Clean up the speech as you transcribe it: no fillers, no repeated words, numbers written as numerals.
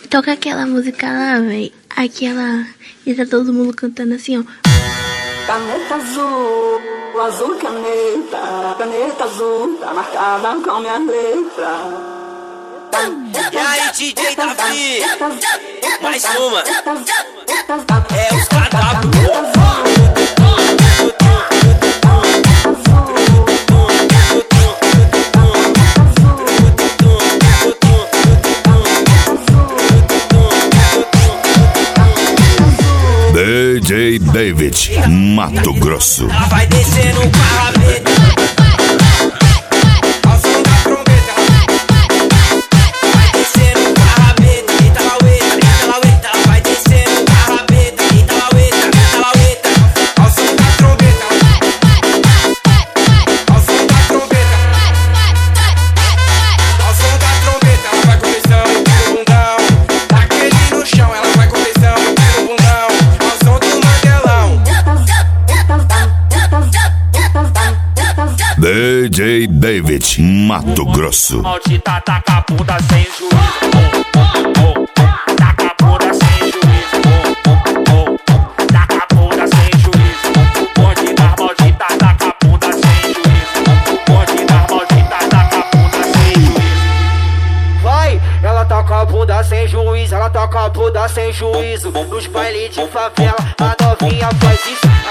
Toca aquela música lá, véi. Aquela. E tá todo mundo cantando assim, ó. Caneta azul, azul caneta. Caneta azul, tá marcada com minha letra. E aí, DJ Davi? Mais uma. É os cadáveros. DJ David, Mato Grosso. Ela vai descer no carro. Ao som da trombeta. Vai descer no carro. Eita laueta, eita laueta. Vai descer no carro. Eita laueta, eita laueta. Ao som da trombeta. Ao som da trombeta. Ao som da trombeta. Ela vai com pressão no bundão. Daquele no chão. Ela vai com pressão no bundão. Ao som do mandelão. DJ David, Mato Grosso. Maldita taca a bunda sem juízo. Taca a bunda sem juízo. Taca a bunda sem juízo. Pode dar maldita, taca a bunda sem juízo. Pode dar maldita, taca a bunda sem juízo. Vai, ela toca a bunda sem juízo. Ela toca a bunda sem juízo. Nos bailes de favela, a novinha faz isso.